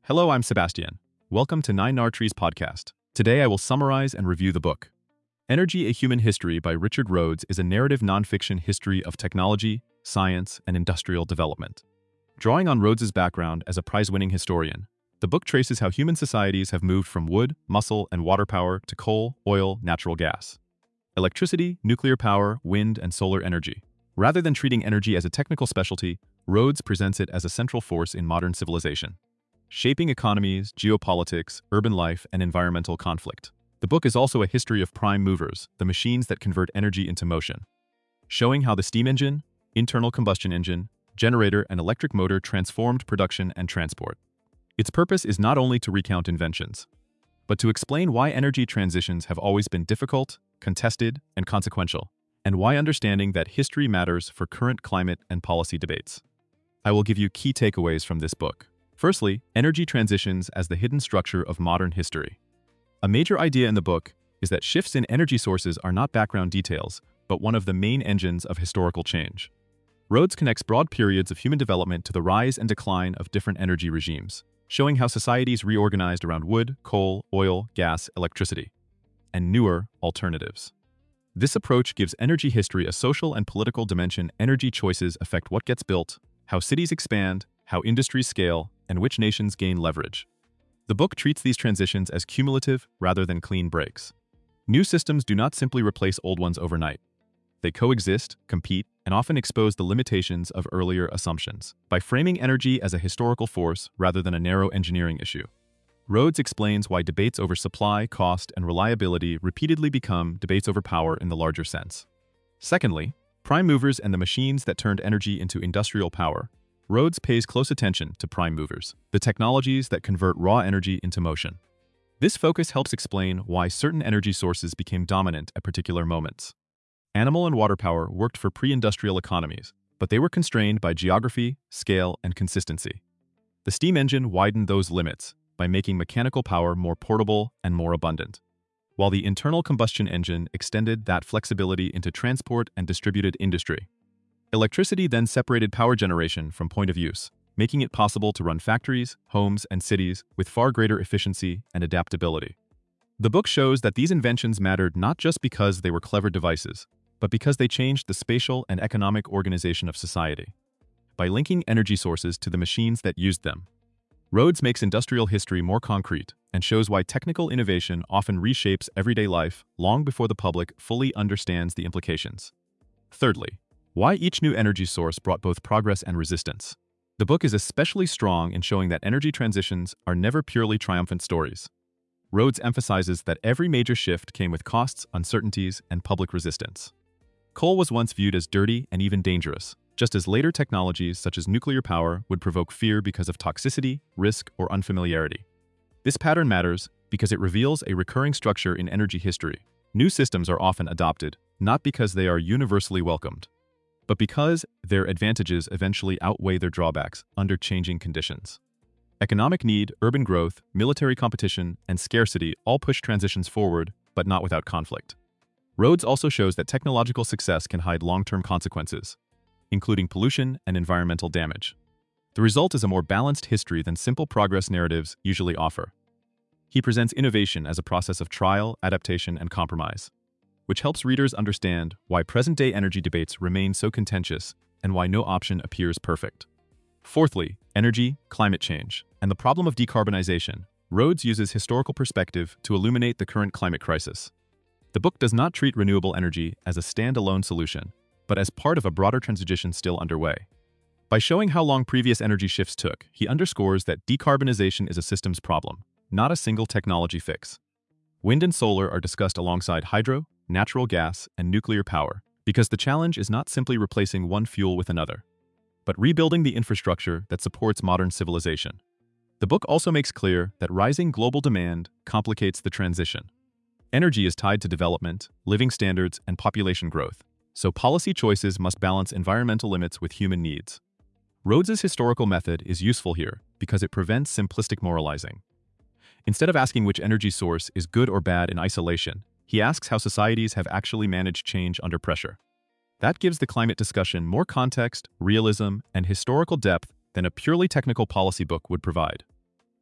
Hello, I'm Sebastian. Welcome to Nine Trees podcast. Today I will summarize and review the book. Energy: A Human History by Richard Rhodes is a narrative nonfiction history of technology, science, and industrial development. Drawing on Rhodes's background as a prize-winning historian, the book traces how human societies have moved from wood, muscle, and water power to coal, oil, natural gas, electricity, nuclear power, wind, and solar energy. Rather than treating energy as a technical specialty, Rhodes presents it as a central force in modern civilization, shaping economies, geopolitics, urban life, and environmental conflict. The book is also a history of prime movers, the machines that convert energy into motion, showing how the steam engine, internal combustion engine, generator, and electric motor transformed production and transport. Its purpose is not only to recount inventions, but to explain why energy transitions have always been difficult, contested, and consequential, and why understanding that history matters for current climate and policy debates. I will give you key takeaways from this book. Firstly, energy transitions as the hidden structure of modern history. A major idea in the book is that shifts in energy sources are not background details, but one of the main engines of historical change. Rhodes connects broad periods of human development to the rise and decline of different energy regimes, showing how societies reorganized around wood, coal, oil, gas, electricity, and newer alternatives. This approach gives energy history a social and political dimension. Energy choices affect what gets built, how cities expand, how industries scale, and which nations gain leverage. The book treats these transitions as cumulative rather than clean breaks. New systems do not simply replace old ones overnight. They coexist, compete, and often expose the limitations of earlier assumptions. By framing energy as a historical force rather than a narrow engineering issue, Rhodes explains why debates over supply, cost, and reliability repeatedly become debates over power in the larger sense. Secondly, prime movers and the machines that turned energy into industrial power. Rhodes pays close attention to prime movers, the technologies that convert raw energy into motion. This focus helps explain why certain energy sources became dominant at particular moments. Animal and water power worked for pre-industrial economies, but they were constrained by geography, scale, and consistency. The steam engine widened those limits by making mechanical power more portable and more abundant, while the internal combustion engine extended that flexibility into transport and distributed industry. Electricity then separated power generation from point of use, making it possible to run factories, homes, and cities with far greater efficiency and adaptability. The book shows that these inventions mattered not just because they were clever devices, but because they changed the spatial and economic organization of society. By linking energy sources to the machines that used them, Rhodes makes industrial history more concrete and shows why technical innovation often reshapes everyday life long before the public fully understands the implications. Thirdly, why each new energy source brought both progress and resistance. The book is especially strong in showing that energy transitions are never purely triumphant stories. Rhodes emphasizes that every major shift came with costs, uncertainties, and public resistance. Coal was once viewed as dirty and even dangerous, just as later technologies such as nuclear power would provoke fear because of toxicity, risk, or unfamiliarity. This pattern matters because it reveals a recurring structure in energy history. New systems are often adopted, not because they are universally welcomed, but because their advantages eventually outweigh their drawbacks under changing conditions. Economic need, urban growth, military competition, and scarcity all push transitions forward, but not without conflict. Rhodes also shows that technological success can hide long-term consequences, including pollution and environmental damage. The result is a more balanced history than simple progress narratives usually offer. He presents innovation as a process of trial, adaptation, and compromise, which helps readers understand why present-day energy debates remain so contentious and why no option appears perfect. Fourthly, energy, climate change, and the problem of decarbonization. Rhodes uses historical perspective to illuminate the current climate crisis. The book does not treat renewable energy as a standalone solution, but as part of a broader transition still underway. By showing how long previous energy shifts took, he underscores that decarbonization is a systems problem, not a single technology fix. Wind and solar are discussed alongside hydro, natural gas, and nuclear power, because the challenge is not simply replacing one fuel with another, but rebuilding the infrastructure that supports modern civilization. The book also makes clear that rising global demand complicates the transition. Energy is tied to development, living standards, and population growth, so policy choices must balance environmental limits with human needs. Rhodes's historical method is useful here because it prevents simplistic moralizing. Instead of asking which energy source is good or bad in isolation, he asks how societies have actually managed change under pressure. That gives the climate discussion more context, realism, and historical depth than a purely technical policy book would provide.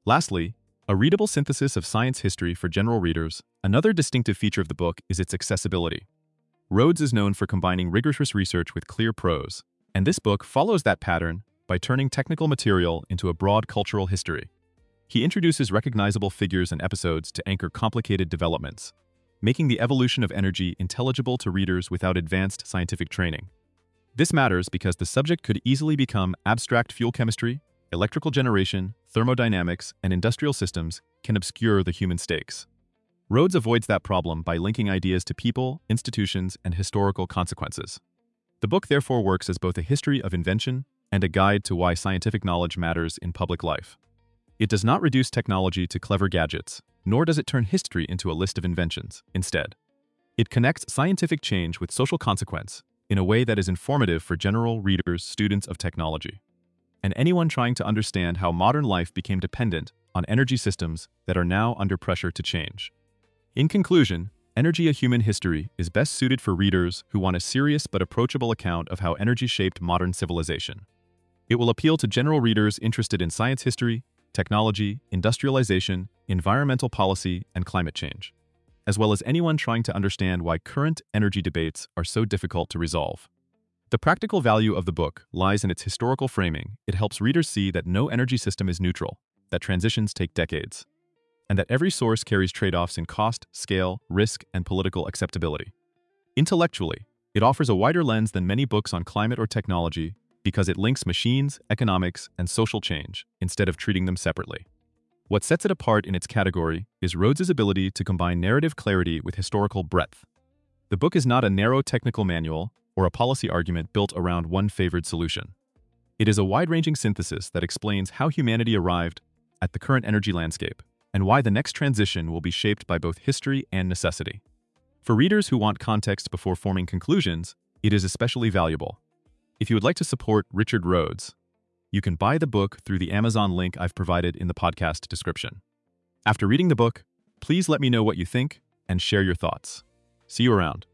Lastly, a readable synthesis of science history for general readers. Another distinctive feature of the book is its accessibility. Rhodes is known for combining rigorous research with clear prose, and this book follows that pattern by turning technical material into a broad cultural history. He introduces recognizable figures and episodes to anchor complicated developments, making the evolution of energy intelligible to readers without advanced scientific training. This matters because the subject could easily become abstract. Fuel chemistry, electrical generation, thermodynamics, and industrial systems can obscure the human stakes. Rhodes avoids that problem by linking ideas to people, institutions, and historical consequences. The book therefore works as both a history of invention and a guide to why scientific knowledge matters in public life. It does not reduce technology to clever gadgets, nor does it turn history into a list of inventions. Instead, it connects scientific change with social consequence in a way that is informative for general readers, students of technology, and anyone trying to understand how modern life became dependent on energy systems that are now under pressure to change. In conclusion, Energy: A Human History is best suited for readers who want a serious but approachable account of how energy shaped modern civilization. It will appeal to general readers interested in science history, technology, industrialization, environmental policy, and climate change, as well as anyone trying to understand why current energy debates are so difficult to resolve. The practical value of the book lies in its historical framing. It helps readers see that no energy system is neutral, that transitions take decades, and that every source carries trade-offs in cost, scale, risk, and political acceptability. Intellectually, it offers a wider lens than many books on climate or technology because it links machines, economics, and social change instead of treating them separately. What sets it apart in its category is Rhodes's ability to combine narrative clarity with historical breadth. The book is not a narrow technical manual or a policy argument built around one favored solution. It is a wide-ranging synthesis that explains how humanity arrived at the current energy landscape and why the next transition will be shaped by both history and necessity. For readers who want context before forming conclusions, it is especially valuable. If you would like to support Richard Rhodes, you can buy the book through the Amazon link I've provided in the podcast description. After reading the book, please let me know what you think and share your thoughts. See you around.